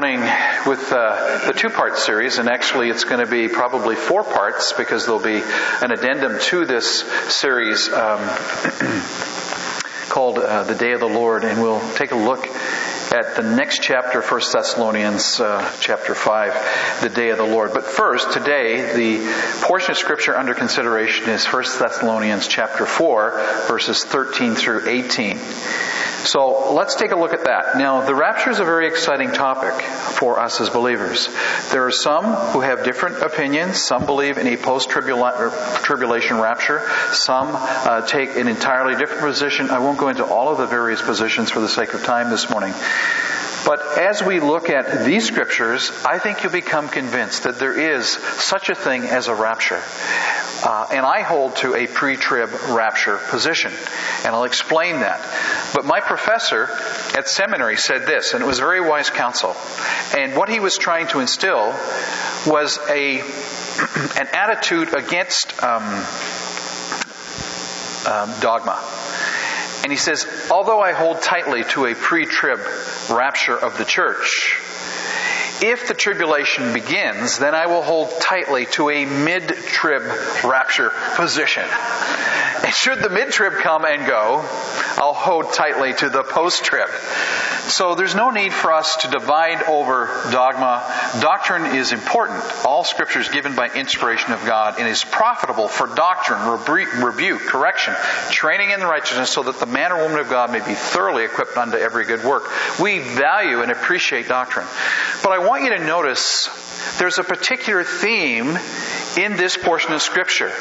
morning with the two-part series, and actually it's going to be probably 4 parts because there'll be an addendum to this series called The Day of the Lord, and we'll take a look at the next chapter, 1 Thessalonians chapter 5, the Day of the Lord. But first, today, the portion of Scripture under consideration is 1 Thessalonians chapter 4, verses 13 through 18. So let's take a look at that. Now, the rapture is a very exciting topic for us as believers. There are some who have different opinions. Some believe in a post-tribulation rapture. Some take an entirely different position. I won't go into all of the various positions for the sake of time this morning. But as we look at these scriptures, I think you'll become convinced that there is such a thing as a rapture. And I hold to a pre-trib rapture position. And I'll explain that. But my professor at seminary said this, and it was very wise counsel. And what he was trying to instill was an attitude against dogma. And he says, although I hold tightly to a pre-trib rapture of the church, if the tribulation begins, then I will hold tightly to a mid-trib rapture position. And should the mid-trib come and go, I'll hold tightly to the post-trib. So there's no need for us to divide over dogma. Doctrine is important. All Scripture is given by inspiration of God and is profitable for doctrine, rebuke, correction, training in righteousness, so that the man or woman of God may be thoroughly equipped unto every good work. We value and appreciate doctrine. But I want you to notice there's a particular theme in this portion of Scripture.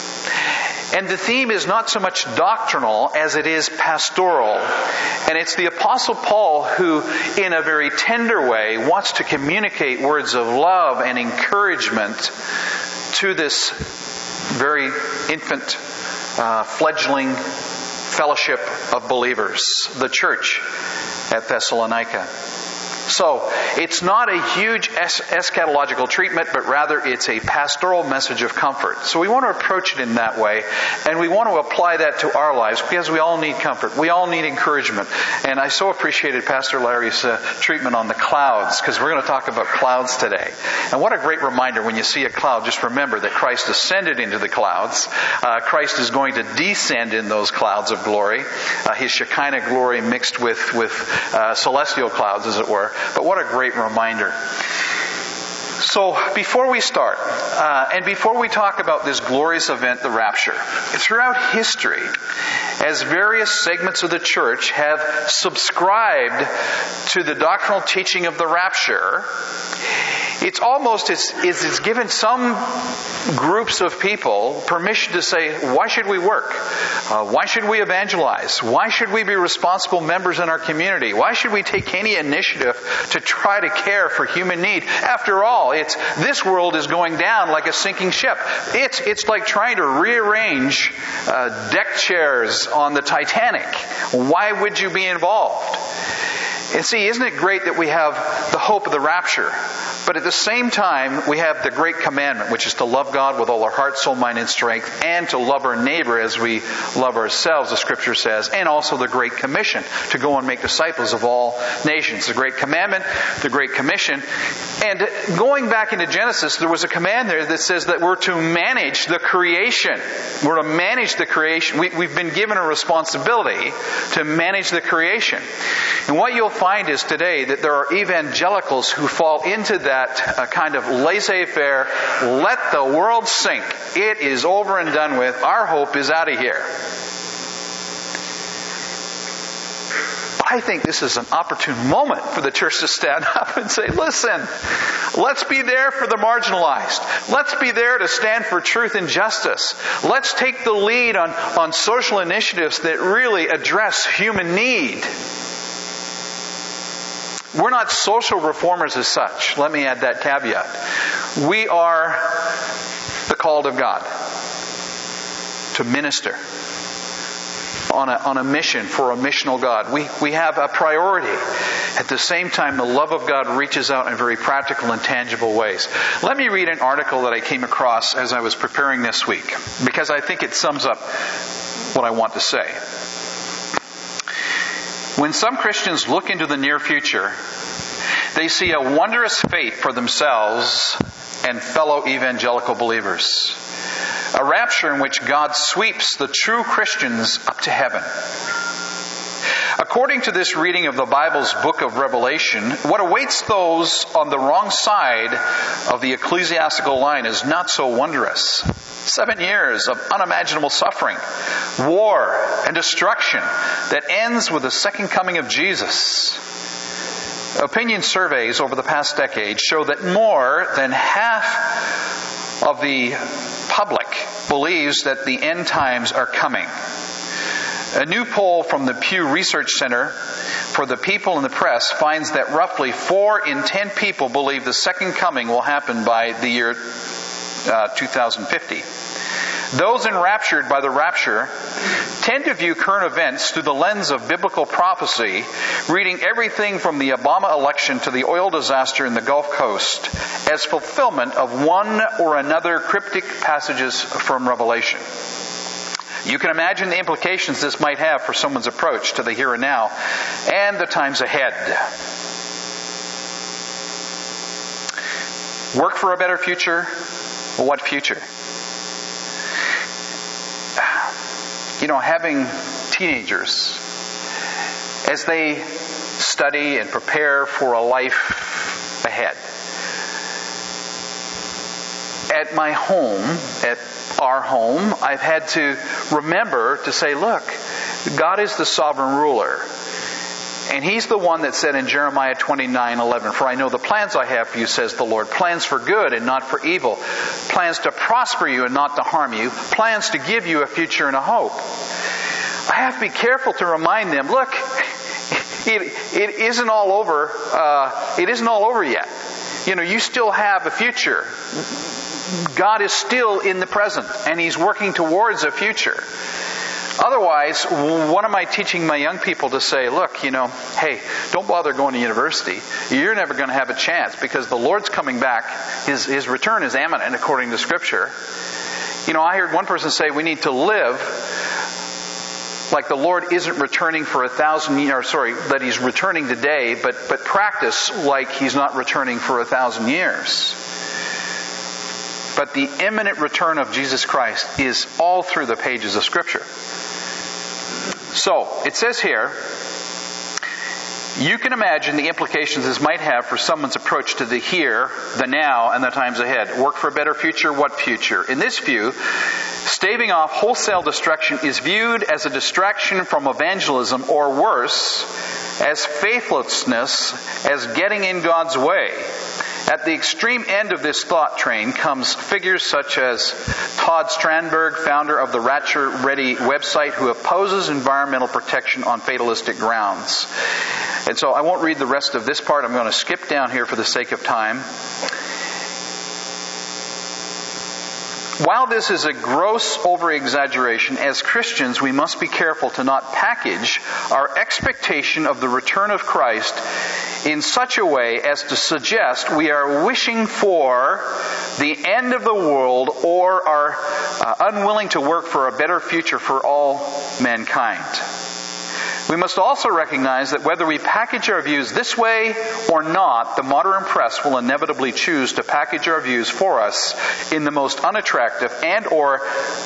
And the theme is not so much doctrinal as it is pastoral. And it's the Apostle Paul who, in a very tender way, wants to communicate words of love and encouragement to this very infant, fledgling fellowship of believers, the church at Thessalonica. So, it's not a huge eschatological treatment, but rather it's a pastoral message of comfort. So we want to approach it in that way, and we want to apply that to our lives, because we all need comfort. We all need encouragement. And I so appreciated Pastor Larry's treatment on the clouds, because we're going to talk about clouds today. And what a great reminder, when you see a cloud, just remember that Christ ascended into the clouds. Christ is going to descend in those clouds of glory. His Shekinah glory mixed with celestial clouds, as it were. But what a great reminder. So, before we start, and before we talk about this glorious event, the rapture, throughout history, as various segments of the church have subscribed to the doctrinal teaching of the rapture, it's almost as it's given some groups of people permission to say, why should we work? Why should we evangelize? Why should we be responsible members in our community? Why should we take any initiative to try to care for human need? After all, this world is going down like a sinking ship. It's like trying to rearrange deck chairs on the Titanic. Why would you be involved? And see, isn't it great that we have the hope of the rapture? But at the same time, we have the great commandment, which is to love God with all our heart, soul, mind, and strength, and to love our neighbor as we love ourselves, the Scripture says, and also the Great Commission, to go and make disciples of all nations. The Great Commandment, the Great Commission. And going back into Genesis, there was a command there that says that we're to manage the creation. We're to manage the creation. We've been given a responsibility to manage the creation. And what you'll find is today that there are evangelicals who fall into that kind of laissez-faire, let the world sink. It is over and done with. Our hope is out of here. I think this is an opportune moment for the church to stand up and say, listen, let's be there for the marginalized. Let's be there to stand for truth and justice. Let's take the lead on social initiatives that really address human need. We're not social reformers as such. Let me add that caveat. We are the called of God to minister on a mission for a missional God. We have a priority. At the same time, the love of God reaches out in very practical and tangible ways. Let me read an article that I came across as I was preparing this week, because I think it sums up what I want to say. When some Christians look into the near future, they see a wondrous fate for themselves and fellow evangelical believers. A rapture in which God sweeps the true Christians up to heaven. According to this reading of the Bible's book of Revelation, what awaits those on the wrong side of the ecclesiastical line is not so wondrous. 7 years of unimaginable suffering, war, and destruction that ends with the second coming of Jesus. Opinion surveys over the past decade show that more than half of the public believes that the end times are coming. A new poll from the Pew Research Center for the People and the Press finds that roughly 4 in 10 people believe the second coming will happen by the year 2050. Those enraptured by the rapture tend to view current events through the lens of biblical prophecy, reading everything from the Obama election to the oil disaster in the Gulf Coast as fulfillment of one or another cryptic passages from Revelation. You can imagine the implications this might have for someone's approach to the here and now and the times ahead. Work for a better future? What future? Having teenagers, as they study and prepare for a life ahead. At my home, at our home, I've had to remember to say, look, God is the sovereign ruler. And He's the one that said in Jeremiah 29:11, "For I know the plans I have for you, says the Lord, plans for good and not for evil, plans to prosper you and not to harm you, plans to give you a future and a hope." I have to be careful to remind them, look, it isn't all over. It isn't all over yet. You still have a future. God is still in the present, and He's working towards a future. Otherwise, what am I teaching my young people to say? Look, hey, don't bother going to university. You're never going to have a chance because the Lord's coming back. His return is imminent according to Scripture. I heard one person say we need to live like the Lord isn't returning for 1,000 years, that He's returning today, but practice like He's not returning for 1,000 years. But the imminent return of Jesus Christ is all through the pages of Scripture. So, it says here, you can imagine the implications this might have for someone's approach to the here, the now, and the times ahead. Work for a better future? What future? In this view, staving off wholesale destruction is viewed as a distraction from evangelism, or worse, as faithlessness, as getting in God's way. At the extreme end of this thought train comes figures such as Todd Strandberg, founder of the Rapture Ready website, who opposes environmental protection on fatalistic grounds. And so I won't read the rest of this part. I'm going to skip down here for the sake of time. While this is a gross over-exaggeration, as Christians we must be careful to not package our expectation of the return of Christ in such a way as to suggest we are wishing for the end of the world or are unwilling to work for a better future for all mankind. We must also recognize that whether we package our views this way or not, the modern press will inevitably choose to package our views for us in the most unattractive and or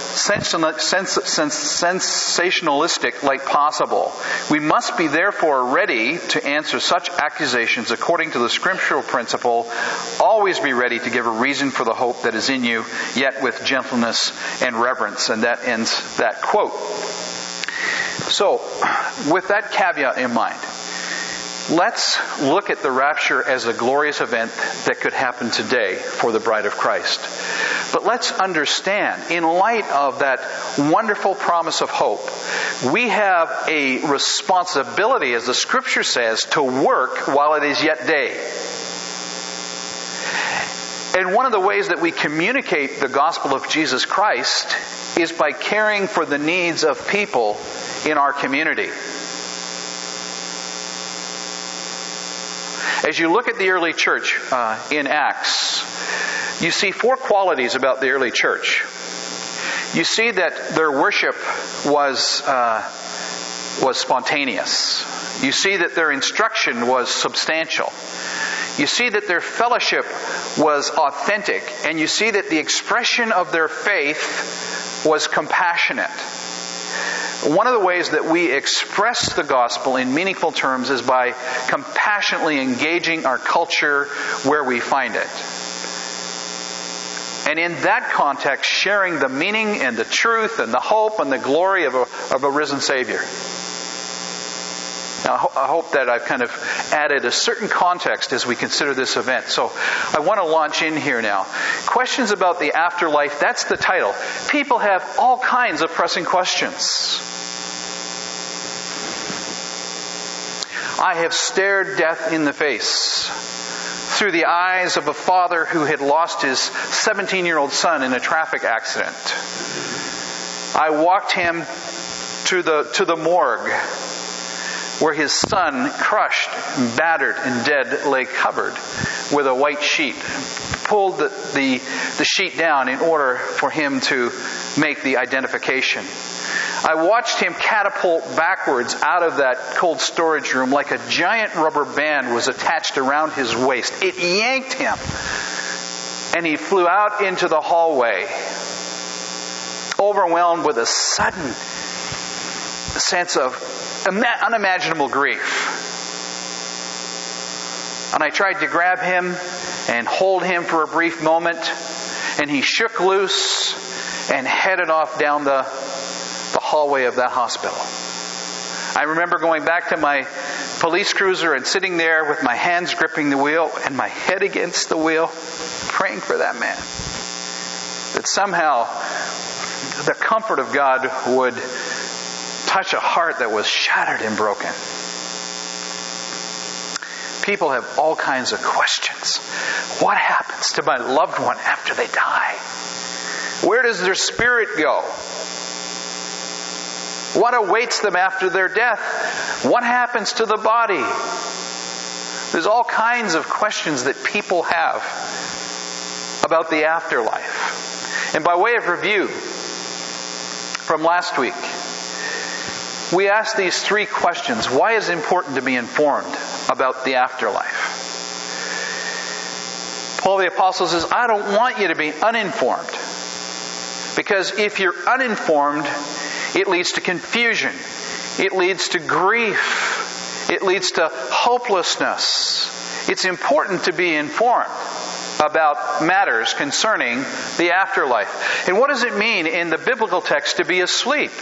sensationalistic light possible. We must be therefore ready to answer such accusations according to the scriptural principle, always be ready to give a reason for the hope that is in you, yet with gentleness and reverence. And that ends that quote. So, with that caveat in mind, let's look at the rapture as a glorious event that could happen today for the bride of Christ. But let's understand, in light of that wonderful promise of hope, we have a responsibility, as the Scripture says, to work while it is yet day. And one of the ways that we communicate the gospel of Jesus Christ is by caring for the needs of people in our community. As you look at the early church in Acts, you see 4 qualities about the early church. You see that their worship was spontaneous. You see that their instruction was substantial. you see that their fellowship was authentic, and you see that the expression of their faith was compassionate. One of the ways that we express the gospel in meaningful terms is by compassionately engaging our culture where we find it. And in that context, sharing the meaning and the truth and the hope and the glory of a risen Savior. Now, I hope that I've kind of added a certain context as we consider this event. So I want to launch in here now. Questions about the afterlife, that's the title. People have all kinds of pressing questions. I have stared death in the face through the eyes of a father who had lost his 17-year-old son in a traffic accident. I walked him to the morgue where his son, crushed, battered, and dead, lay covered with a white sheet. Pulled the sheet down in order for him to make the identification. I watched him catapult backwards out of that cold storage room like a giant rubber band was attached around his waist. It yanked him, and he flew out into the hallway, overwhelmed with a sudden sense of unimaginable grief. And I tried to grab him and hold him for a brief moment, and he shook loose and headed off down the hallway of that hospital. I remember going back to my police cruiser and sitting there with my hands gripping the wheel and my head against the wheel, praying for that man. That somehow the comfort of God would touch a heart that was shattered and broken. People have all kinds of questions. What happens to my loved one after they die? Where does their spirit go? What awaits them after their death? What happens to the body? There's all kinds of questions that people have about the afterlife. And by way of review from last week, we asked these three questions. Why is it important to be informed about the afterlife? Paul the Apostle says, I don't want you to be uninformed. Because if you're uninformed, it leads to confusion. It leads to grief. It leads to hopelessness. It's important to be informed about matters concerning the afterlife. And what does it mean in the biblical text to be asleep?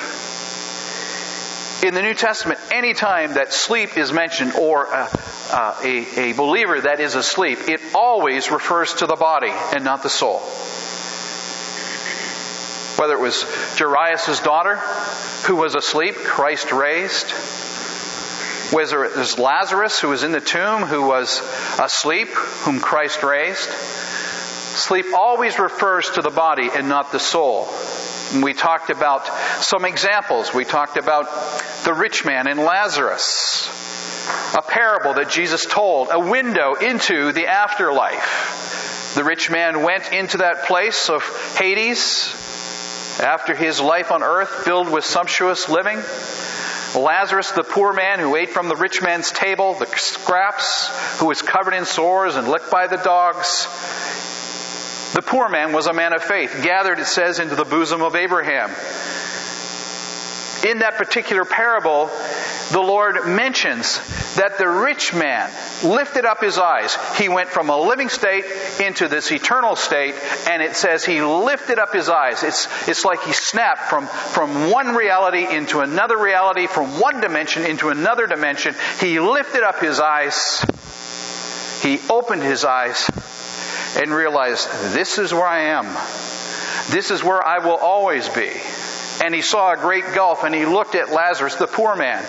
In the New Testament, any time that sleep is mentioned, or a believer that is asleep, it always refers to the body and not the soul. Whether it was Jairus' daughter who was asleep, Christ raised. Whether it was Lazarus who was in the tomb who was asleep, whom Christ raised. Sleep always refers to the body and not the soul. And we talked about some examples. We talked about the rich man and Lazarus. A parable that Jesus told, a window into the afterlife. The rich man went into that place of Hades after his life on earth filled with sumptuous living. Lazarus, the poor man who ate from the rich man's table, the scraps, who was covered in sores and licked by the dogs. The poor man was a man of faith, gathered, it says, into the bosom of Abraham. In that particular parable, the Lord mentions that the rich man lifted up his eyes. He went from a living state into this eternal state, and it says he lifted up his eyes. It's like he snapped from one reality into another reality, from one dimension into another dimension. He lifted up his eyes. He opened his eyes and realized, this is where I am. This is where I will always be. And he saw a great gulf, and he looked at Lazarus, the poor man.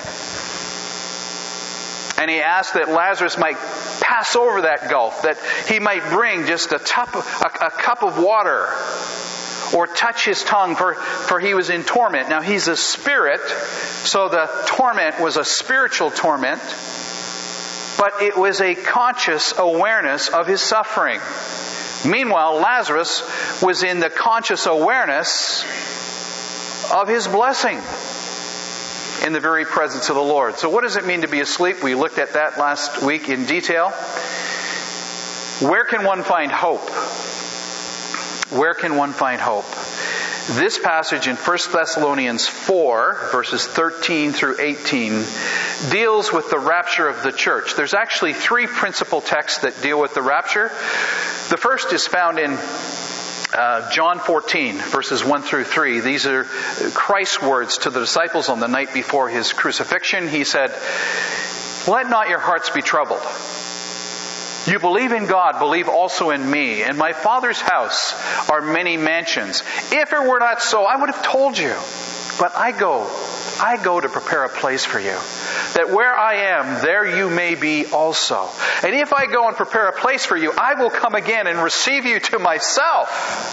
And he asked that Lazarus might pass over that gulf, that he might bring just a cup of water, or touch his tongue, for he was in torment. Now he's a spirit, so the torment was a spiritual torment, but it was a conscious awareness of his suffering. Meanwhile, Lazarus was in the conscious awareness of his blessing in the very presence of the Lord. So what does it mean to be asleep? We looked at that last week in detail. Where can one find hope? Where can one find hope? This passage in 1 Thessalonians 4, verses 13 through 18, deals with the rapture of the church. There's actually three principal texts that deal with the rapture. The first is found in John 14, verses 1 through 3. These are Christ's words to the disciples on the night before His crucifixion. He said, "Let not your hearts be troubled. You believe in God, believe also in me. In my Father's house are many mansions. If it were not so, I would have told you. But I go to prepare a place for you, that where I am, there you may be also. And if I go and prepare a place for you, I will come again and receive you to myself."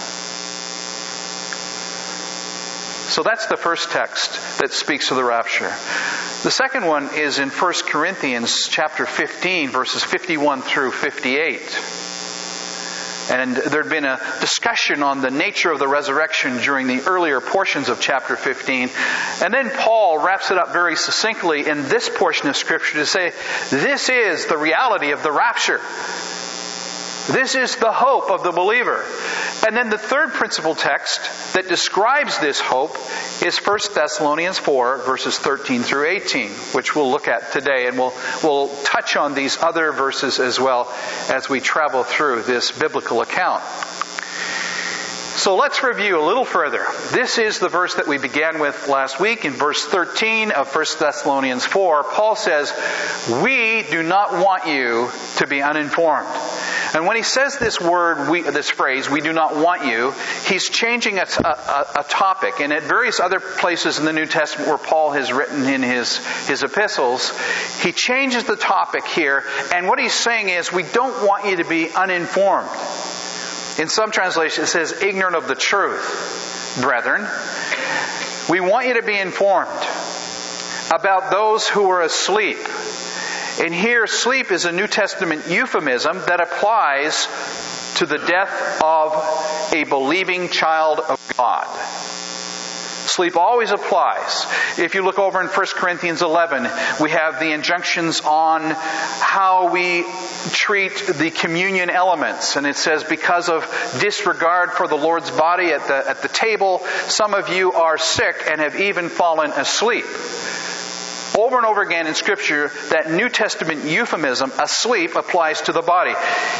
So that's the first text that speaks of the rapture. The second one is in 1 Corinthians chapter 15, verses 51 through 58. And there had been a discussion on the nature of the resurrection during the earlier portions of chapter 15. And then Paul wraps it up very succinctly in this portion of Scripture to say, this is the reality of the rapture. This is the hope of the believer. And then the third principal text that describes this hope is 1 Thessalonians 4, verses 13 through 18, which we'll look at today. And we'll touch on these other verses as well as we travel through this biblical account. So let's review a little further. This is the verse that we began with last week in verse 13 of 1 Thessalonians 4. Paul says, "We do not want you to be uninformed." And when he says this phrase, "we do not want you," he's changing a topic. And at various other places in the New Testament where Paul has written in his epistles, he changes the topic here. And what he's saying is, we don't want you to be uninformed. In some translations, it says, "ignorant of the truth, brethren." We want you to be informed about those who are asleep. And here, sleep is a New Testament euphemism that applies to the death of a believing child of God. Sleep always applies. If you look over in 1 Corinthians 11, we have the injunctions on how we treat the communion elements. And it says, because of disregard for the Lord's body at the table, some of you are sick and have even fallen asleep. Over and over again in Scripture, that New Testament euphemism, asleep, applies to the body.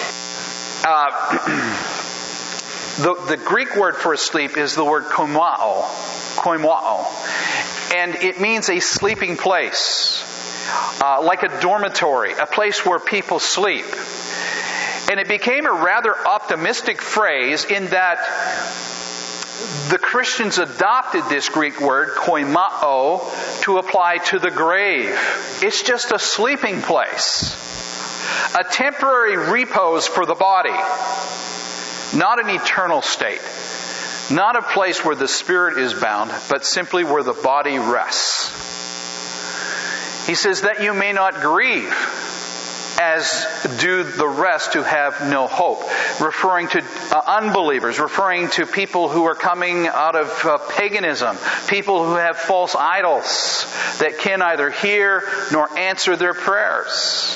The Greek word for asleep is the word koimao. And it means a sleeping place, like a dormitory, a place where people sleep. And it became a rather optimistic phrase in that the Christians adopted this Greek word, koimao, to apply to the grave. It's just a sleeping place, a temporary repose for the body, not an eternal state. Not a place where the spirit is bound, but simply where the body rests. He says that you may not grieve, as do the rest who have no hope. Referring to unbelievers, referring to people who are coming out of paganism, people who have false idols that can neither hear nor answer their prayers.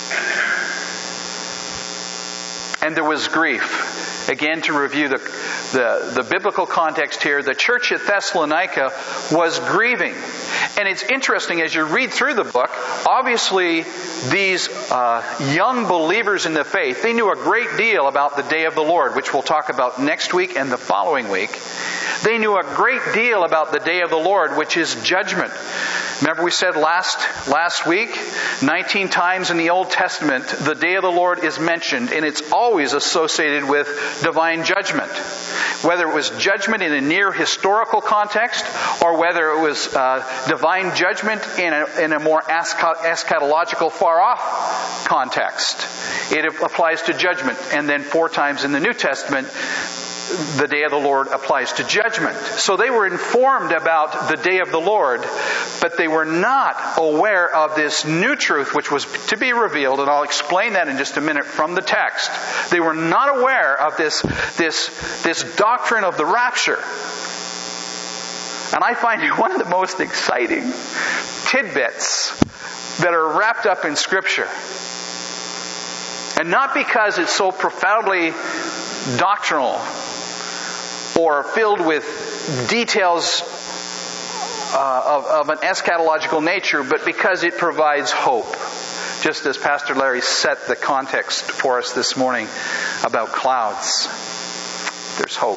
And there was grief. Again, to review the biblical context here, the church at Thessalonica was grieving. And it's interesting, as you read through the book, obviously these young believers in the faith, they knew a great deal about the day of the Lord, which we'll talk about next week and the following week. They knew a great deal about the day of the Lord, which is judgment. Remember we said last week, 19 times in the Old Testament, the day of the Lord is mentioned, and it's always associated with divine judgment. Whether it was judgment in a near historical context, or whether it was divine judgment in a more eschatological, far-off context. It applies to judgment. And then 4 times in the New Testament, the day of the Lord applies to judgment. So they were informed about the day of the Lord, but they were not aware of this new truth which was to be revealed, and I'll explain that in just a minute from the text. They were not aware of this doctrine of the rapture. And I find it one of the most exciting tidbits that are wrapped up in Scripture. And not because it's so profoundly doctrinal or filled with details of an eschatological nature, but because it provides hope. Just as Pastor Larry set the context for us this morning about clouds. There's hope.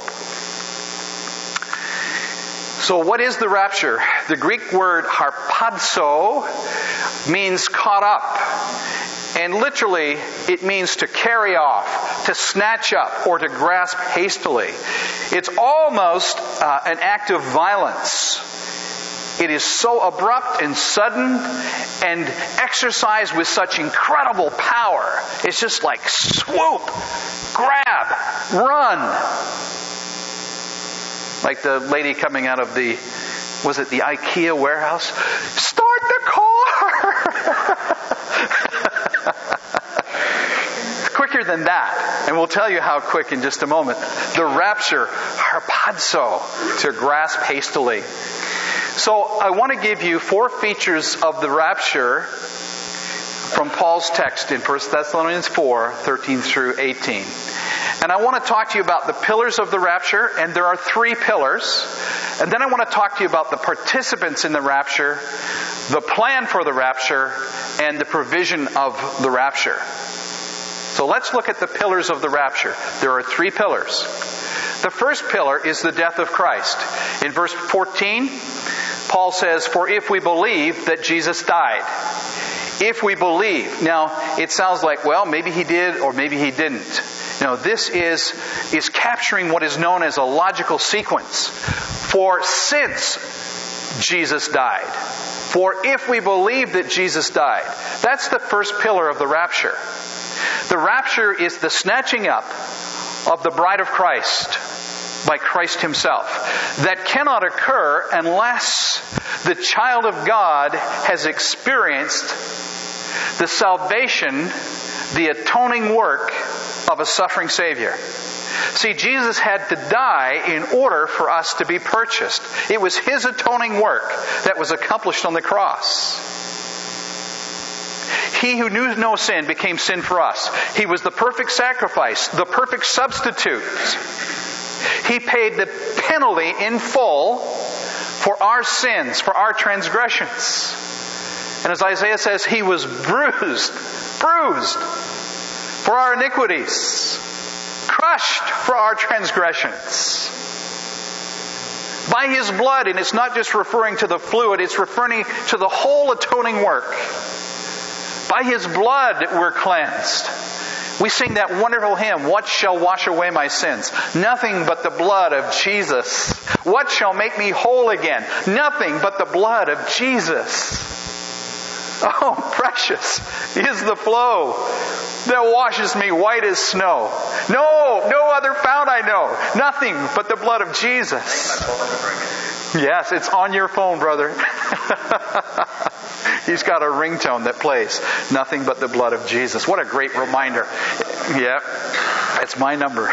So what is the rapture? The Greek word harpazo means caught up. And literally, it means to carry off, to snatch up, or to grasp hastily. It's almost an act of violence. It is so abrupt and sudden and exercised with such incredible power. It's just like swoop, grab, run. Like the lady coming out of the IKEA warehouse? Start the car! Quicker than that. And we'll tell you how quick in just a moment. The rapture, harpazo, to grasp hastily. So I want to give you 4 features of the rapture from Paul's text in 1 Thessalonians 4, 13 through 18. And I want to talk to you about the pillars of the rapture, and there are 3 pillars. And then I want to talk to you about the participants in the rapture, the plan for the rapture, and the provision of the rapture. So let's look at the pillars of the rapture. There are 3 pillars. The first pillar is the death of Christ. In verse 14, Paul says, "For if we believe that Jesus died." If we believe. Now, it sounds like, well, maybe he did or maybe he didn't. No, this is capturing what is known as a logical sequence. For since Jesus died. For if we believe that Jesus died. That's the first pillar of the rapture. The rapture is the snatching up of the bride of Christ by Christ Himself. That cannot occur unless the child of God has experienced the salvation, the atoning work of a suffering Savior. See, Jesus had to die in order for us to be purchased. It was His atoning work that was accomplished on the cross. He who knew no sin became sin for us. He was the perfect sacrifice, the perfect substitute. He paid the penalty in full for our sins, for our transgressions. And as Isaiah says, He was bruised for our iniquities, crushed for our transgressions. By His blood, and it's not just referring to the fluid, it's referring to the whole atoning work. By His blood we're cleansed. We sing that wonderful hymn, "What shall wash away my sins? Nothing but the blood of Jesus. What shall make me whole again? Nothing but the blood of Jesus." Oh, precious is the flow that washes me white as snow. No other fount I know. Nothing but the blood of Jesus. Yes, it's on your phone, brother. He's got a ringtone that plays. Nothing but the blood of Jesus. What a great reminder. Yeah, it's my number.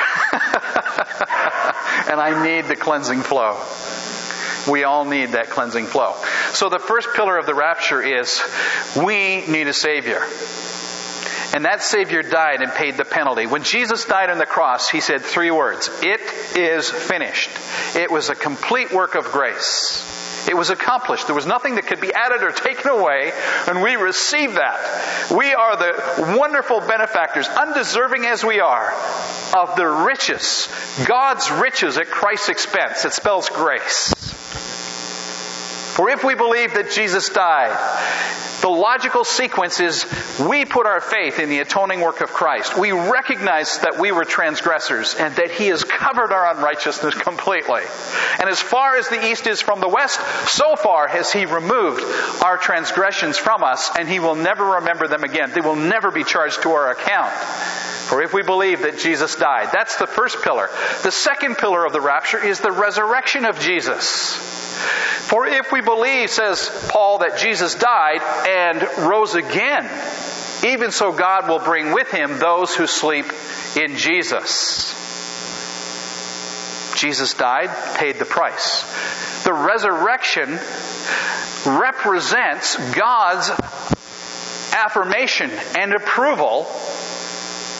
And I need the cleansing flow. We all need that cleansing flow. So the first pillar of the rapture is we need a Savior. And that Savior died and paid the penalty. When Jesus died on the cross, He said 3 words. It is finished. It was a complete work of grace. It was accomplished. There was nothing that could be added or taken away, and we receive that. We are the wonderful benefactors, undeserving as we are, of the riches, God's riches at Christ's expense. It spells grace. For if we believe that Jesus died, the logical sequence is we put our faith in the atoning work of Christ. We recognize that we were transgressors and that He has covered our unrighteousness completely. And as far as the east is from the west, so far has He removed our transgressions from us, and He will never remember them again. They will never be charged to our account. For if we believe that Jesus died, that's the first pillar. The second pillar of the rapture is the resurrection of Jesus. For if we believe, says Paul, that Jesus died and rose again, even so God will bring with Him those who sleep in Jesus. Jesus died, paid the price. The resurrection represents God's affirmation and approval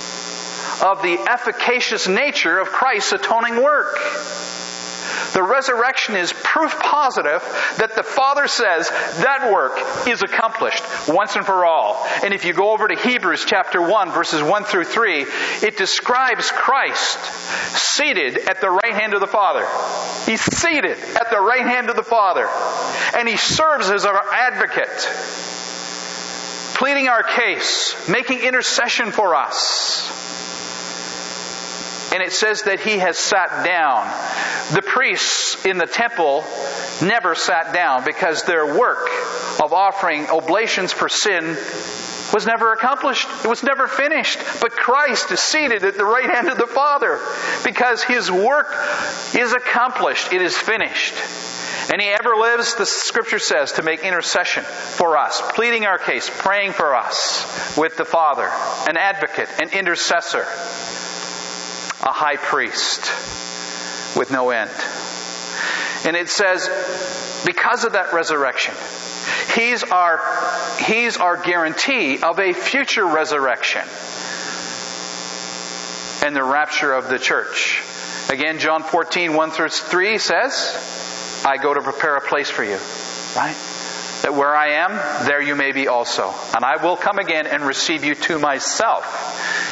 of the efficacious nature of Christ's atoning work. The resurrection is proof positive that the Father says that work is accomplished once and for all. And if you go over to Hebrews chapter 1, verses 1 through 3, it describes Christ seated at the right hand of the Father. He's seated at the right hand of the Father. And He serves as our advocate, pleading our case, making intercession for us. And it says that He has sat down. The priests in the temple never sat down because their work of offering oblations for sin was never accomplished. It was never finished. But Christ is seated at the right hand of the Father because His work is accomplished. It is finished. And He ever lives, the Scripture says, to make intercession for us, pleading our case, praying for us with the Father, an advocate, an intercessor, a high priest with no end. And it says, because of that resurrection, He's our guarantee of a future resurrection and the rapture of the church. Again, John 14, 1 through 3 says, I go to prepare a place for you. Right? That where I am, there you may be also. And I will come again and receive you to myself.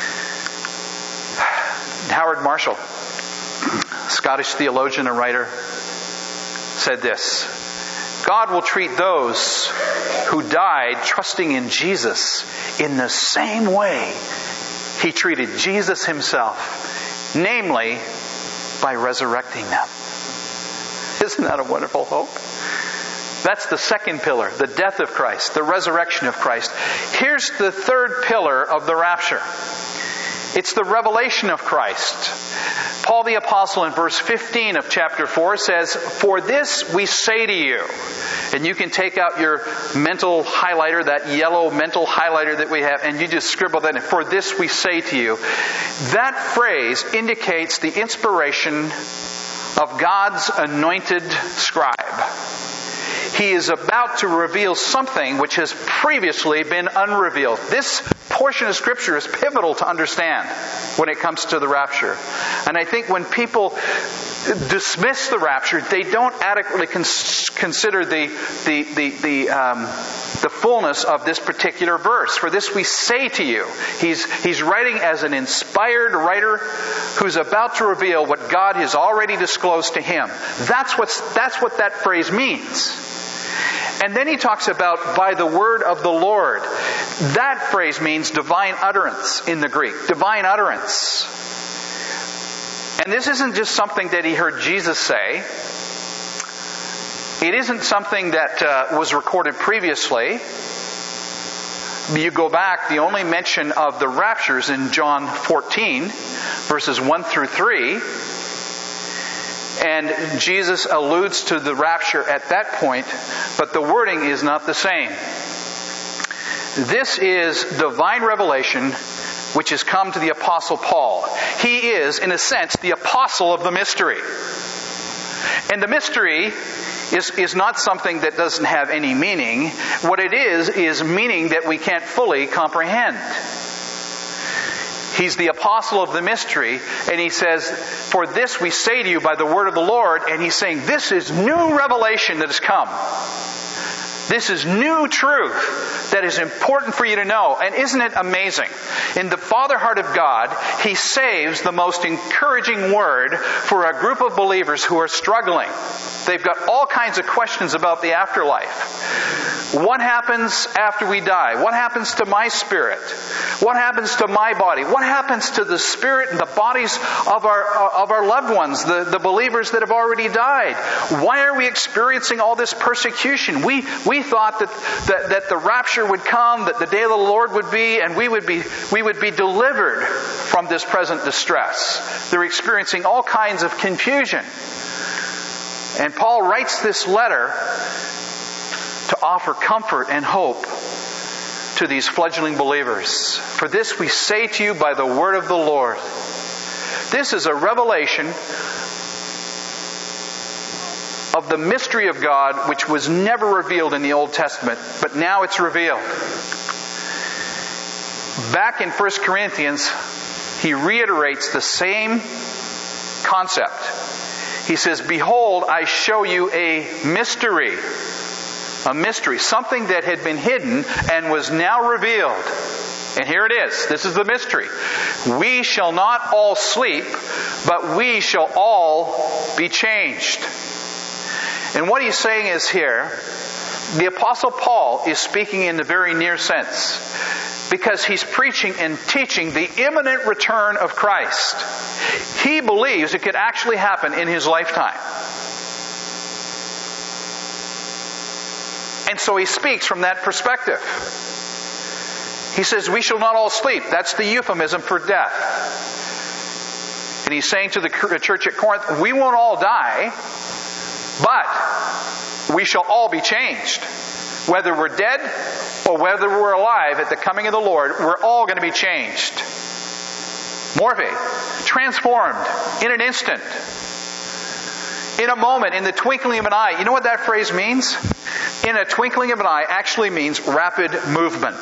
Howard Marshall, Scottish theologian and writer, said this: God will treat those who died trusting in Jesus in the same way He treated Jesus Himself, namely by resurrecting them. Isn't that a wonderful hope? That's the second pillar, the death of Christ, the resurrection of Christ. Here's the third pillar of the rapture. It's the revelation of Christ. Paul the Apostle in verse 15 of chapter 4 says, for this we say to you. And you can take out your mental highlighter, that yellow mental highlighter that we have, and you just scribble that in. For this we say to you. That phrase indicates the inspiration of God's anointed scribe. He is about to reveal something which has previously been unrevealed. This portion of Scripture is pivotal to understand when it comes to the rapture. And I think when people dismiss the rapture, they don't adequately consider the fullness of this particular verse. For this we say to you. He's writing as an inspired writer who's about to reveal what God has already disclosed to him. That's what that phrase means. And then he talks about by the word of the Lord. That phrase means divine utterance in the Greek. Divine utterance. And this isn't just something that he heard Jesus say. It isn't something that was recorded previously. You go back, the only mention of the raptures in John 14, verses 1 through 3. And Jesus alludes to the rapture at that point, but the wording is not the same. This is divine revelation which has come to the Apostle Paul. He is, in a sense, the apostle of the mystery. And the mystery is not something that doesn't have any meaning. What it is meaning that we can't fully comprehend. He's the apostle of the mystery, and he says, for this we say to you by the word of the Lord, and he's saying, this is new revelation that has come. This is new truth that is important for you to know. And isn't it amazing? In the Father heart of God, He saves the most encouraging word for a group of believers who are struggling. They've got all kinds of questions about the afterlife. What happens after we die? What happens to my spirit? What happens to my body? What happens to the spirit and the bodies of our loved ones, the believers that have already died? Why are we experiencing all this persecution? We thought that the rapture would come, that the day of the Lord would be, and we would be delivered from this present distress. They're experiencing all kinds of confusion. And Paul writes this letter to offer comfort and hope to these fledgling believers. For this we say to you by the word of the Lord. This is a revelation of the mystery of God which was never revealed in the Old Testament, but now it's revealed. Back in 1 Corinthians, he reiterates the same concept. He says, behold, I show you a mystery. A mystery. Something that had been hidden and was now revealed. And here it is. This is the mystery. We shall not all sleep, but we shall all be changed. And what he's saying is here, the Apostle Paul is speaking in the very near sense, because he's preaching and teaching the imminent return of Christ. He believes it could actually happen in his lifetime. And so he speaks from that perspective. He says, we shall not all sleep. That's the euphemism for death. And he's saying to the church at Corinth, we won't all die, but we shall all be changed. Whether we're dead or whether we're alive at the coming of the Lord, we're all going to be changed. Morphe, transformed in an instant. In a moment, in the twinkling of an eye. You know what that phrase means? In a twinkling of an eye actually means rapid movement.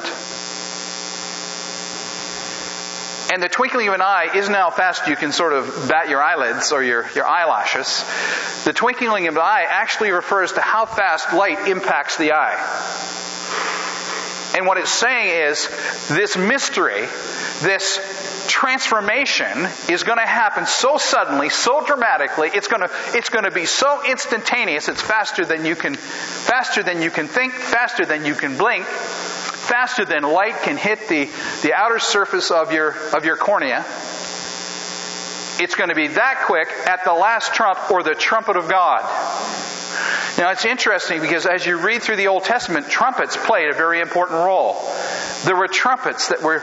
And the twinkling of an eye isn't how fast you can sort of bat your eyelids or your eyelashes. The twinkling of an eye actually refers to how fast light impacts the eye. And what it's saying is, this mystery, this transformation is going to happen so suddenly, so dramatically, it's going to be so instantaneous, it's faster than you can think, faster than you can blink, faster than light can hit the outer surface of your cornea. It's going to be that quick at the last trump, or the trumpet of God. Now it's interesting because as you read through the Old Testament, trumpets played a very important role. There were trumpets that were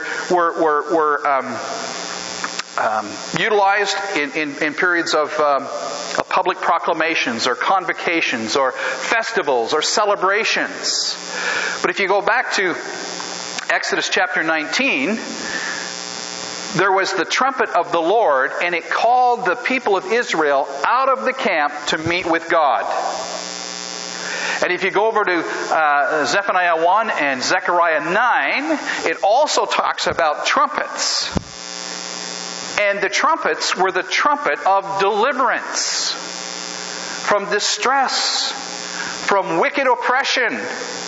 utilized in periods of public proclamations or convocations or festivals or celebrations. But if you go back to Exodus chapter 19, there was the trumpet of the Lord, and it called the people of Israel out of the camp to meet with God. And if you go over to Zephaniah 1 and Zechariah 9, it also talks about trumpets. And the trumpets were the trumpet of deliverance from distress, from wicked oppression.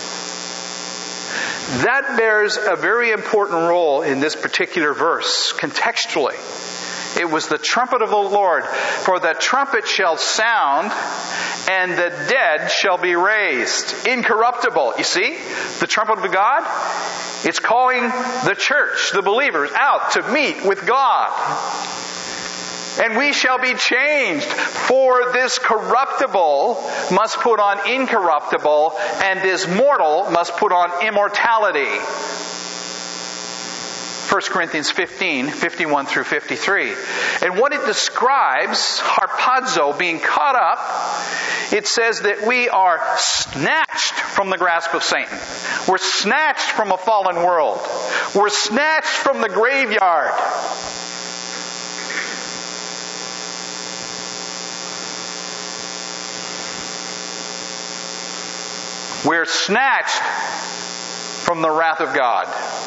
That bears a very important role in this particular verse, contextually. It was the trumpet of the Lord. For the trumpet shall sound, and the dead shall be raised. Incorruptible. You see? The trumpet of God, it's calling the church, the believers, out to meet with God. And we shall be changed. For this corruptible must put on incorruptible, and this mortal must put on immortality. 1 Corinthians 15, 51 through 53. And what it describes, harpazo, being caught up, it says that we are snatched from the grasp of Satan. We're snatched from a fallen world. We're snatched from the graveyard. We're snatched from the wrath of God.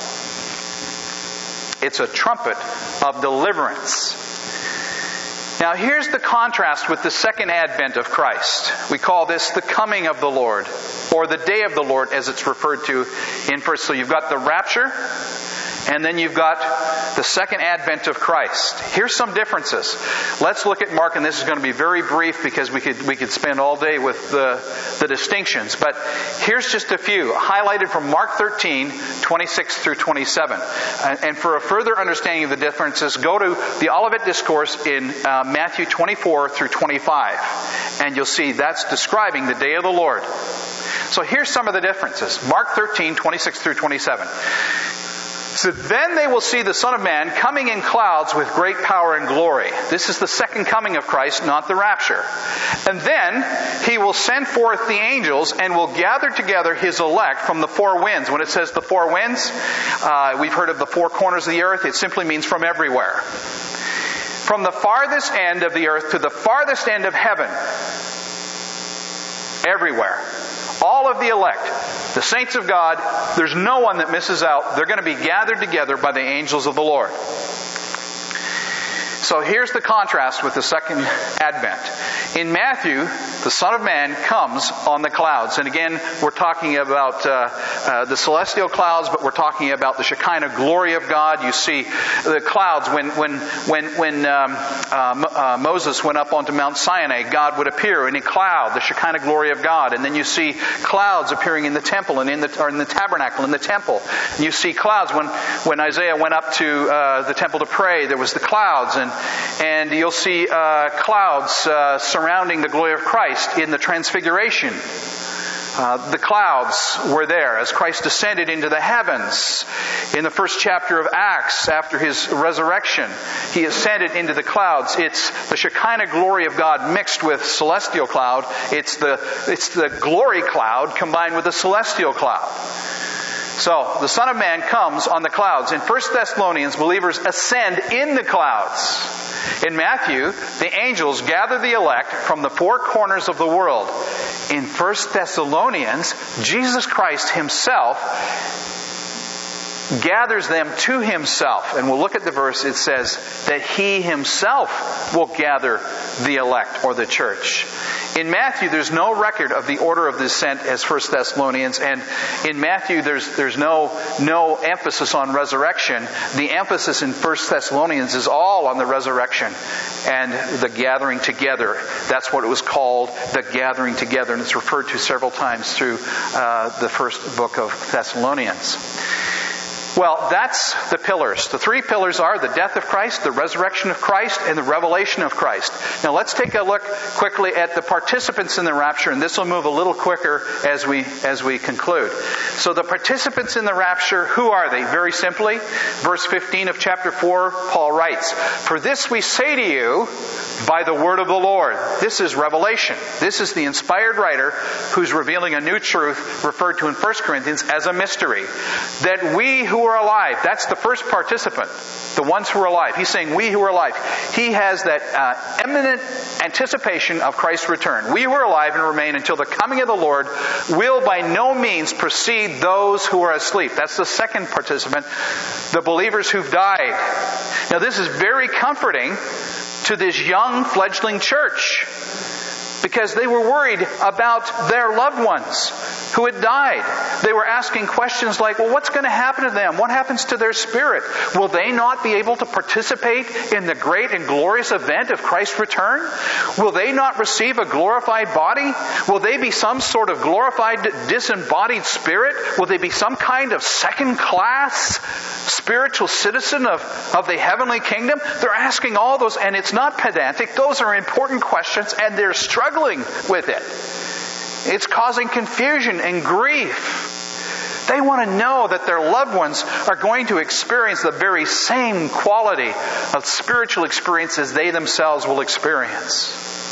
It's a trumpet of deliverance. Now here's the contrast with the second advent of Christ. We call this the coming of the Lord, or the day of the Lord as it's referred to in first. So you've got the rapture, and then you've got the second advent of Christ. Here's some differences. Let's look at Mark, and this is going to be very brief because we could spend all day with the distinctions. But here's just a few, highlighted from Mark 13, 26 through 27. And for a further understanding of the differences, go to the Olivet Discourse in Matthew 24 through 25. And you'll see that's describing the day of the Lord. So here's some of the differences. Mark 13, 26 through 27. So then they will see the Son of Man coming in clouds with great power and glory. This is the second coming of Christ, not the rapture. And then He will send forth the angels and will gather together His elect from the four winds. When it says the four winds, we've heard of the four corners of the earth. It simply means from everywhere. From the farthest end of the earth to the farthest end of heaven. Everywhere. All of the elect, the saints of God, there's no one that misses out. They're going to be gathered together by the angels of the Lord. So here's the contrast with the second advent. In Matthew, the Son of Man comes on the clouds. And again, we're talking about the celestial clouds, but we're talking about the Shekinah glory of God. You see the clouds when Moses went up onto Mount Sinai, God would appear in a cloud, the Shekinah glory of God. And then you see clouds appearing in the temple and in the tabernacle, in the temple. And you see clouds when Isaiah went up to the temple to pray, there was the clouds, and you'll see clouds surrounding the glory of Christ in the transfiguration. The clouds were there as Christ descended into the heavens. In the first chapter of Acts, after His resurrection, He ascended into the clouds. It's the Shekinah glory of God mixed with celestial cloud. It's the glory cloud combined with the celestial cloud. So, the Son of Man comes on the clouds. In 1 Thessalonians, believers ascend in the clouds. In Matthew, the angels gather the elect from the four corners of the world. In 1 Thessalonians, Jesus Christ Himself gathers them to Himself. And we'll look at the verse. It says that He Himself will gather the elect or the church. In Matthew, there's no record of the order of descent as 1 Thessalonians, and in Matthew, there's no emphasis on resurrection. The emphasis in 1 Thessalonians is all on the resurrection and the gathering together. That's what it was called, the gathering together, and it's referred to several times through the first book of Thessalonians. Well, that's the pillars. The three pillars are the death of Christ, the resurrection of Christ, and the revelation of Christ. Now let's take a look quickly at the participants in the rapture, and this will move a little quicker as we conclude. So the participants in the rapture, who are they? Very simply, verse 15 of chapter 4, Paul writes, "For this we say to you by the word of the Lord." This is revelation. This is the inspired writer who's revealing a new truth referred to in 1 Corinthians as a mystery. That we who are alive, that's the first participant, the ones who are alive. He's saying we who are alive. He has that imminent anticipation of Christ's return. We who are alive and remain until the coming of the Lord will by no means precede those who are asleep. That's the second participant, the believers who've died. Now this is very comforting to this young fledgling church, because they were worried about their loved ones who had died. They were asking questions like, well, what's going to happen to them? What happens to their spirit? Will they not be able to participate in the great and glorious event of Christ's return? Will they not receive a glorified body? Will they be some sort of glorified disembodied spirit? Will they be some kind of second-class spiritual citizen of the heavenly kingdom? They're asking all those, and it's not pedantic. Those are important questions, and they're struggling with it. It's causing confusion and grief. They want to know that their loved ones are going to experience the very same quality of spiritual experience as they themselves will experience.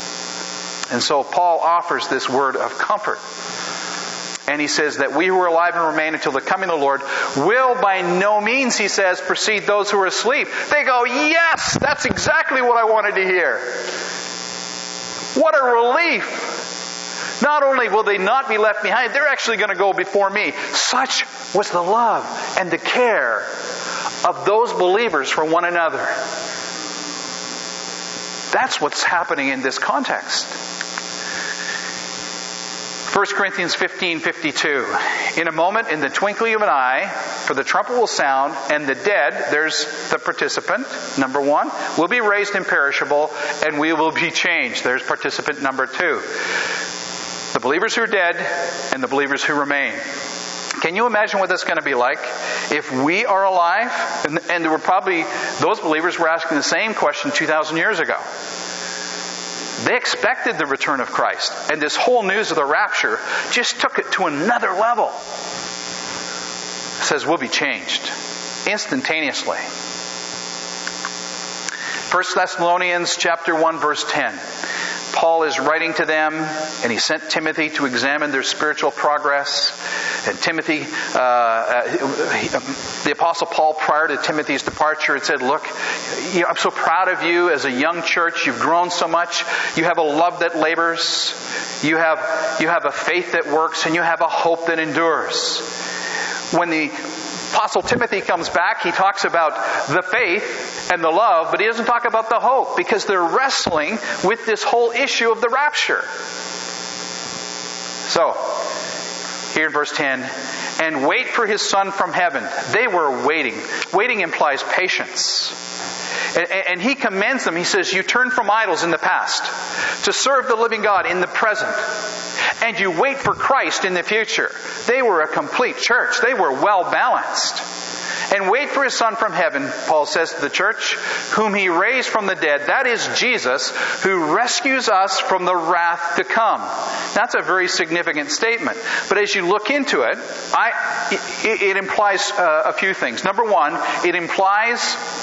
And so Paul offers this word of comfort. And he says that we who are alive and remain until the coming of the Lord will by no means, he says, precede those who are asleep. They go, yes, that's exactly what I wanted to hear. What a relief. Not only will they not be left behind, they're actually going to go before me. Such was the love and the care of those believers for one another. That's what's happening in this context. 1 Corinthians 15:52. In a moment, in the twinkling of an eye, for the trumpet will sound, and the dead, there's the participant, number one, will be raised imperishable, and we will be changed. There's participant number two. The believers who are dead and the believers who remain. Can you imagine what that's going to be like if we are alive? And there were probably, those believers were asking the same question 2,000 years ago. They expected the return of Christ. And this whole news of the rapture just took it to another level. It says we'll be changed instantaneously. 1 Thessalonians chapter 1 verse 10. Paul is writing to them, and he sent Timothy to examine their spiritual progress. And Timothy, the Apostle Paul, prior to Timothy's departure, had said, look, I'm so proud of you as a young church. You've grown so much. You have a love that labors. You have a faith that works, and you have a hope that endures. When the Apostle Timothy comes back, he talks about the faith and the love, but he doesn't talk about the hope, because they're wrestling with this whole issue of the rapture. So, here in verse 10, and wait for his Son from heaven. They were waiting. Waiting implies patience. And he commends them. He says, you turn from idols in the past to serve the living God in the present. And you wait for Christ in the future. They were a complete church. They were well balanced. And wait for his Son from heaven, Paul says to the church, whom he raised from the dead. That is Jesus, who rescues us from the wrath to come. That's a very significant statement. But as you look into it, it implies a few things. Number one, it implies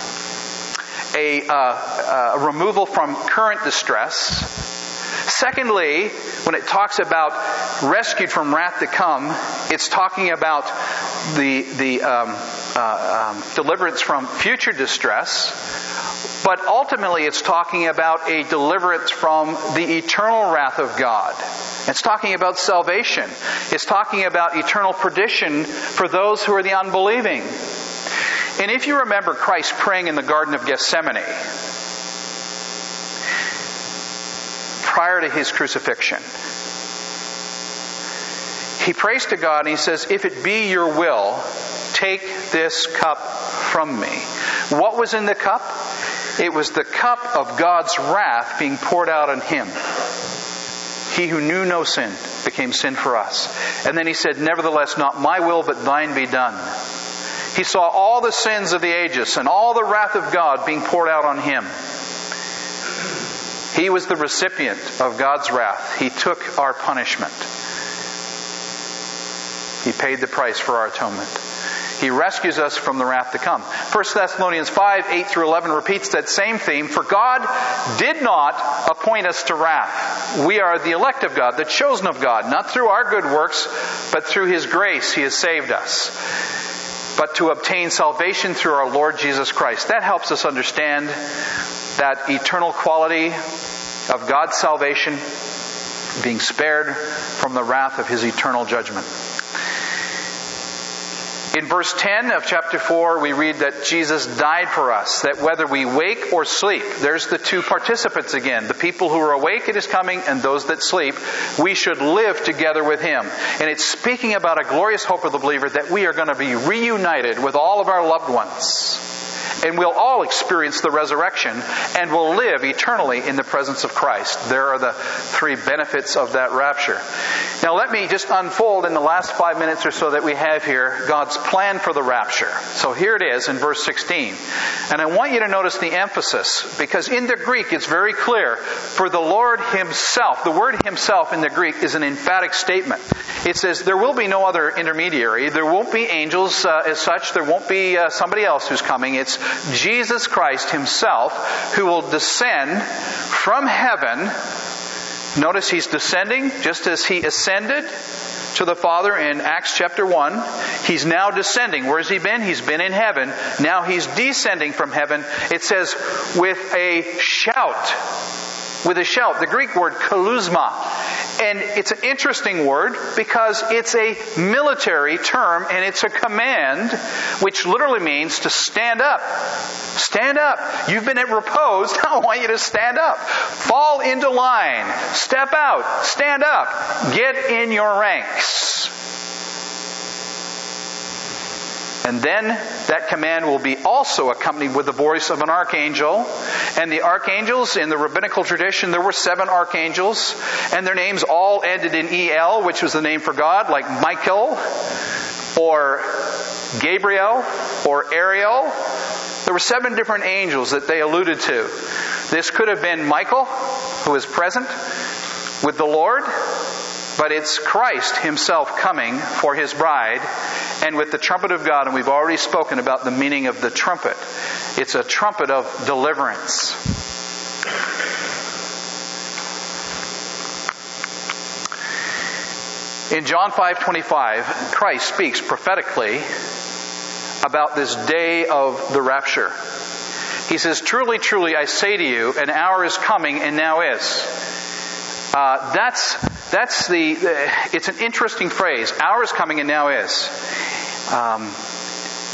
a removal from current distress. Secondly, when it talks about rescued from wrath to come, it's talking about the deliverance from future distress. But ultimately, it's talking about a deliverance from the eternal wrath of God. It's talking about salvation. It's talking about eternal perdition for those who are the unbelieving. And if you remember Christ praying in the Garden of Gethsemane, prior to his crucifixion, he prays to God and he says, if it be your will, take this cup from me. What was in the cup? It was the cup of God's wrath being poured out on him. He who knew no sin became sin for us. And then he said, nevertheless, not my will, but thine be done. He saw all the sins of the ages and all the wrath of God being poured out on him. He was the recipient of God's wrath. He took our punishment. He paid the price for our atonement. He rescues us from the wrath to come. 1 Thessalonians 5, 8 through 11 repeats that same theme. For God did not appoint us to wrath. We are the elect of God, the chosen of God, not through our good works, but through His grace He has saved us. But to obtain salvation through our Lord Jesus Christ. That helps us understand that eternal quality of God's salvation, being spared from the wrath of His eternal judgment. In verse 10 of chapter 4, we read that Jesus died for us, that whether we wake or sleep, there's the two participants again. The people who are awake at His coming and those that sleep, we should live together with Him. And it's speaking about a glorious hope of the believer that we are going to be reunited with all of our loved ones. And we'll all experience the resurrection and will live eternally in the presence of Christ. There are the three benefits of that rapture. Now let me just unfold in the last 5 minutes or so that we have here God's plan for the rapture. So here it is in verse 16. And I want you to notice the emphasis, because in the Greek it's very clear. For the Lord Himself, the word Himself in the Greek is an emphatic statement. It says there will be no other intermediary. There won't be angels as such. There won't be somebody else who's coming. It's Jesus Christ Himself who will descend from heaven. Notice He's descending just as He ascended to the Father in Acts chapter 1. He's now descending. Where has He been? He's been in heaven. Now He's descending from heaven. It says with a shout. With a shout. The Greek word kalusma. And it's an interesting word because it's a military term and it's a command which literally means to stand up. Stand up. You've been at repose. Now I want you to stand up. Fall into line. Step out. Stand up. Get in your ranks. And then that command will be also accompanied with the voice of an archangel. And the archangels, in the rabbinical tradition, there were 7 archangels. And their names all ended in El, which was the name for God, like Michael, or Gabriel, or Ariel. There were 7 different angels that they alluded to. This could have been Michael, who is present with the Lord. But it's Christ Himself coming for His bride, and with the trumpet of God, and we've already spoken about the meaning of the trumpet. It's a trumpet of deliverance. In John 5:25, Christ speaks prophetically about this day of the rapture. He says, "Truly, truly, I say to you, an hour is coming and now is." It's an interesting phrase. Hour is coming and now is.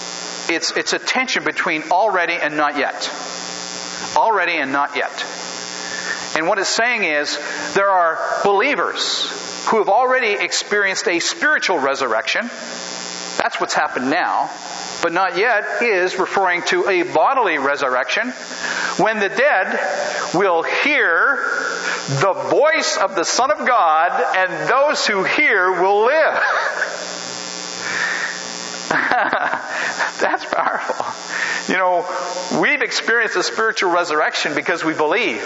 it's a tension between already and not yet. Already and not yet. And what it's saying is, there are believers who have already experienced a spiritual resurrection. That's what's happened now. But not yet is referring to a bodily resurrection, when the dead will hear the voice of the Son of God, and those who hear will live. That's powerful. You know, we've experienced a spiritual resurrection because we believe.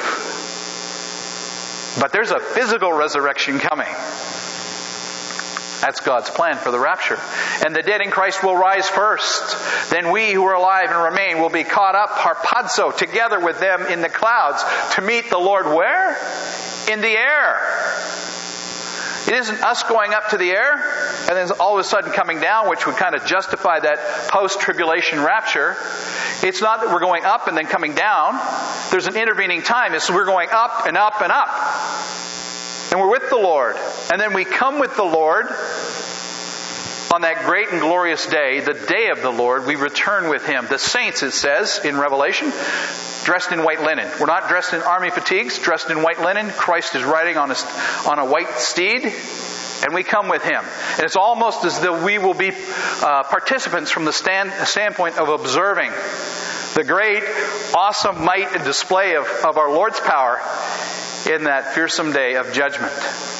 But there's a physical resurrection coming. That's God's plan for the rapture. And the dead in Christ will rise first. Then we who are alive and remain will be caught up, harpazo, together with them in the clouds to meet the Lord where? In the air. It isn't us going up to the air and then all of a sudden coming down, which would kind of justify that post-tribulation rapture. It's not that we're going up and then coming down. There's an intervening time. It's we're going up and up and up. And we're with the Lord. And then we come with the Lord on that great and glorious day, the day of the Lord. We return with Him. The saints, it says in Revelation, dressed in white linen. We're not dressed in army fatigues, dressed in white linen. Christ is riding on a white steed, and we come with Him. And it's almost as though we will be participants from the standpoint of observing the great, awesome might and display of our Lord's power in that fearsome day of judgment.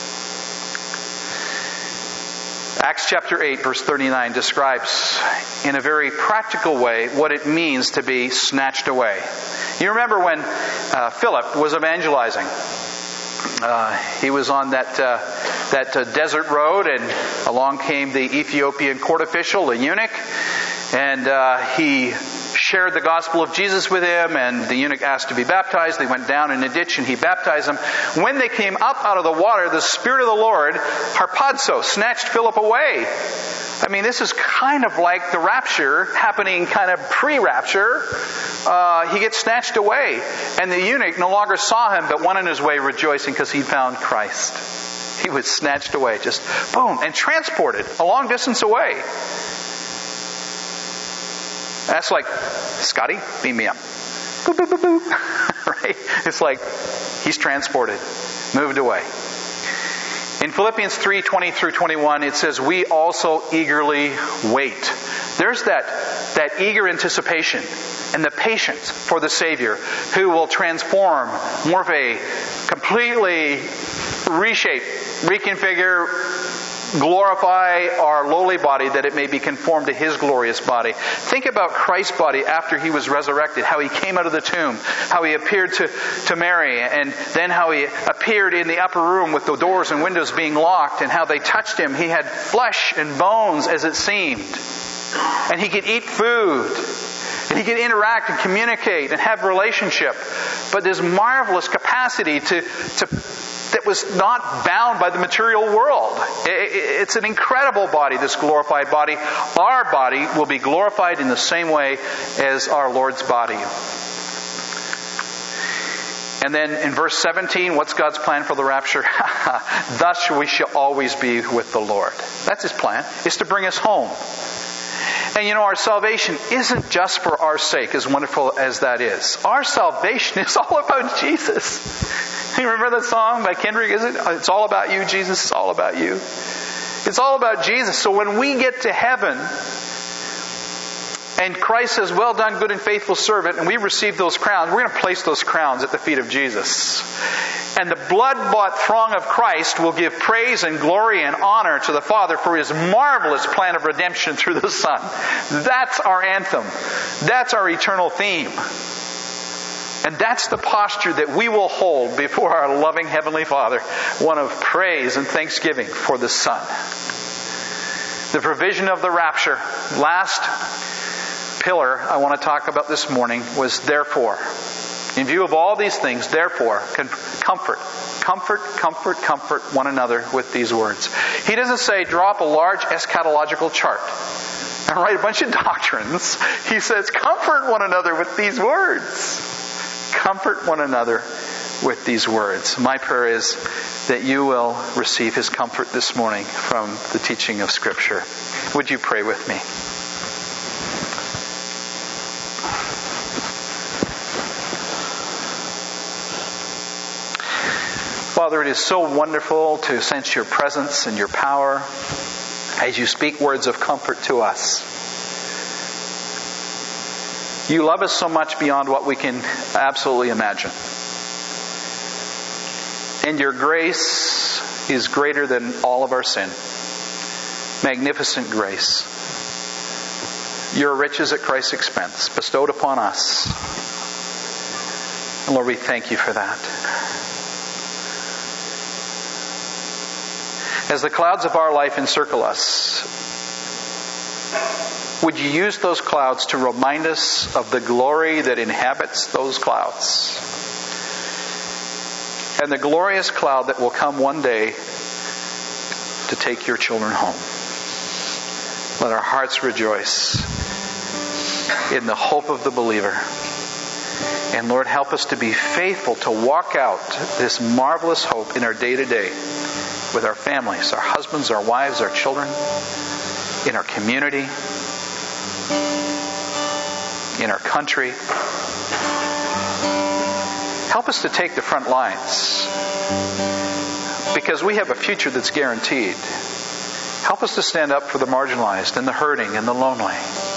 Acts chapter 8, verse 39 describes in a very practical way what it means to be snatched away. You remember when Philip was evangelizing. He was on that desert road, and along came the Ethiopian court official, the eunuch, and he shared the gospel of Jesus with him, and the eunuch asked to be baptized. They went down in a ditch and he baptized them. When they came up out of the water, the Spirit of the Lord, harpazo, snatched Philip away. I mean, this is kind of like the rapture happening kind of pre-rapture. He gets snatched away, and the eunuch no longer saw him but went on his way rejoicing because he found Christ. He was snatched away, just boom, and transported a long distance away. That's like, Scotty, beam me up. Boop, boop, boop, boop. Right? It's like he's transported, moved away. In Philippians 3:20 through 21, it says, we also eagerly wait. There's that eager anticipation and the patience for the Savior who will transform, morphe, completely reshape, reconfigure, glorify our lowly body that it may be conformed to His glorious body. Think about Christ's body after He was resurrected, how He came out of the tomb, how He appeared to Mary, and then how He appeared in the upper room with the doors and windows being locked, and how they touched Him. He had flesh and bones as it seemed. And He could eat food. And He could interact and communicate and have relationship. But this marvelous capacity that was not bound by the material world. It's an incredible body, this glorified body. Our body will be glorified in the same way as our Lord's body. And then in verse 17, what's God's plan for the rapture? Thus we shall always be with the Lord. That's His plan. It's to bring us home. And you know, our salvation isn't just for our sake, as wonderful as that is. Our salvation is all about Jesus. You remember that song by Kendrick, is it? It's all about you, Jesus. It's all about you. It's all about Jesus. So when we get to heaven, and Christ says, well done, good and faithful servant, and we receive those crowns, we're going to place those crowns at the feet of Jesus. And the blood-bought throng of Christ will give praise and glory and honor to the Father for His marvelous plan of redemption through the Son. That's our anthem. That's our eternal theme. And that's the posture that we will hold before our loving Heavenly Father, one of praise and thanksgiving for the Son. The provision of the rapture, last pillar I want to talk about this morning, was therefore. In view of all these things, therefore, comfort one another with these words. He doesn't say drop a large eschatological chart and write a bunch of doctrines. He says comfort one another with these words. Comfort one another with these words. My prayer is that you will receive His comfort this morning from the teaching of Scripture. Would you pray with me? Father, it is so wonderful to sense your presence and your power as you speak words of comfort to us. You love us so much beyond what we can absolutely imagine. And your grace is greater than all of our sin. Magnificent grace. Your riches at Christ's expense, bestowed upon us. And Lord, we thank you for that. As the clouds of our life encircle us, would you use those clouds to remind us of the glory that inhabits those clouds? And the glorious cloud that will come one day to take your children home. Let our hearts rejoice in the hope of the believer. And Lord, help us to be faithful to walk out this marvelous hope in our day-to-day with our families, our husbands, our wives, our children, in our community, in our country. Help us to take the front lines, because we have a future that's guaranteed. Help us to stand up for the marginalized and the hurting and the lonely.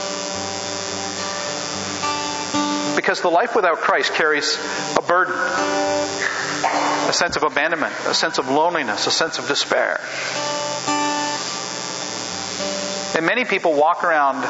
Because the life without Christ carries a burden, a sense of abandonment, a sense of loneliness, a sense of despair. And many people walk around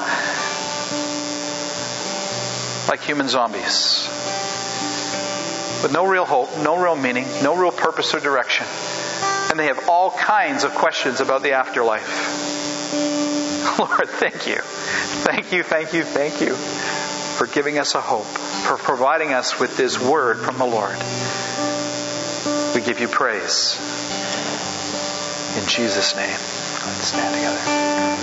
like human zombies, with no real hope, no real meaning, no real purpose or direction. And they have all kinds of questions about the afterlife. Lord, thank you. Thank you, thank you, thank you for giving us a hope, for providing us with this word from the Lord. We give you praise. In Jesus' name. Let's stand together.